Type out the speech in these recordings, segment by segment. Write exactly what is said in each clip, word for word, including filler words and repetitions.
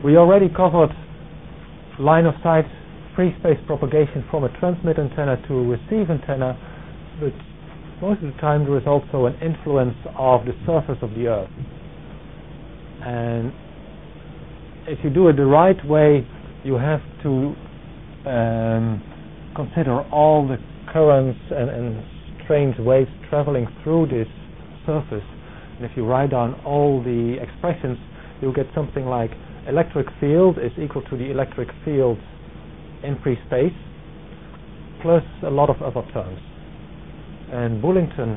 We already covered line of sight free space propagation from a transmit antenna to a receive antenna, but most of the time there is also an influence of the surface of the Earth. And if you do it the right way, you have to um, consider all the currents and, and strange waves traveling through this surface. And if you write down all the expressions, you'll get something like electric field is equal to the electric field in free space plus a lot of other terms. And Bullington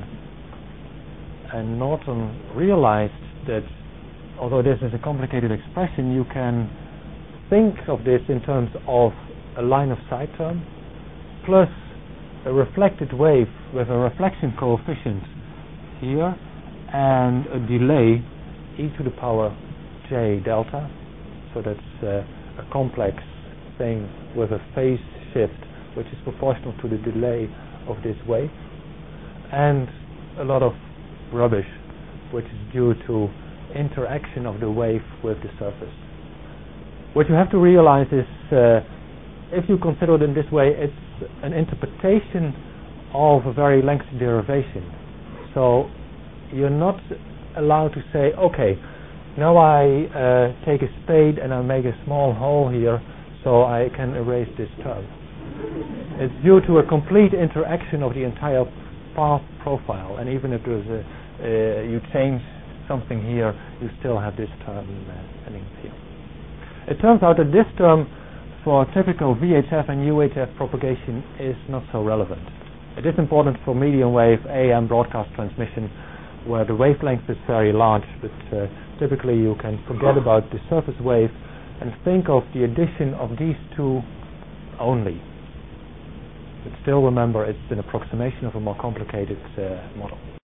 and Norton realized that although this is a complicated expression, you can think of this in terms of a line of sight term plus a reflected wave with a reflection coefficient here and a delay e to the power j delta. So that's uh, a complex thing with a phase shift which is proportional to the delay of this wave, and a lot of rubbish which is due to interaction of the wave with the surface. What you have to realize is uh, if you consider it in this way, it's an interpretation of a very lengthy derivation. So you're not allowed to say, okay, now I uh, take a spade and I make a small hole here so I can erase this term. It's due to a complete interaction of the entire path profile, and even if there's a, uh, you change something here, you still have this term uh, ending here. It turns out that this term for typical V H F and U H F propagation is not so relevant. It is important for medium wave A M broadcast transmission, where the wavelength is very large, but uh, typically you can forget about the surface wave and think of the addition of these two only. But still remember, it's an approximation of a more complicated uh, model.